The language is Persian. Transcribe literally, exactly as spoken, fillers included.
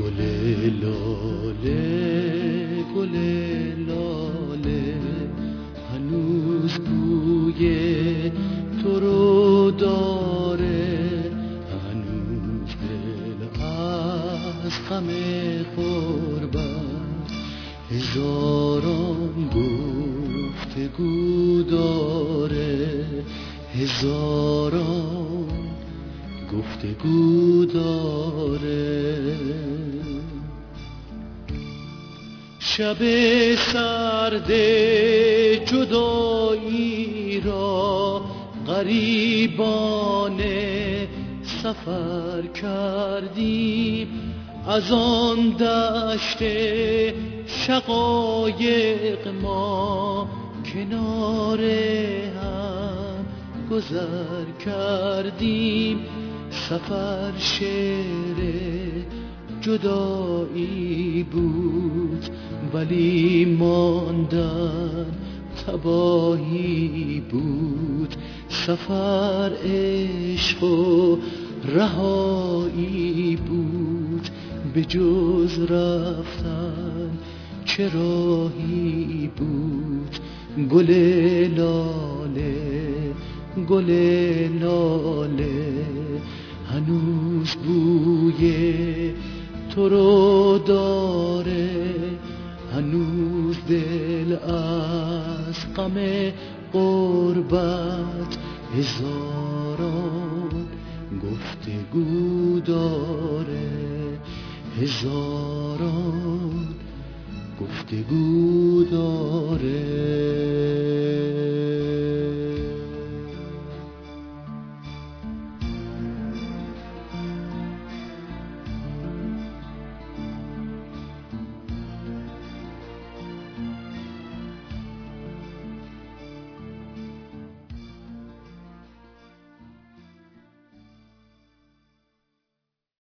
گل لاله گل لاله هنوز بوی تو رو داره، هنوز دل از غم غربت هزاران گفتگو داره، هزاران گفتگو داره. شب سرد جدایی را غریبانه سفر کردیم، از آن دشت شقایق ما کنار هم گذر کردیم. سفر شعر جدایی بود ولی ماندن تباهی بود. سفر عشق و رهایی بود، به جز رفتن چه راهی بود. گل لاله گل لاله هنوز بوی تو رو داره، هنوز دل از غم غربت هزاران گفتگو داره، هزاران گفتگو داره.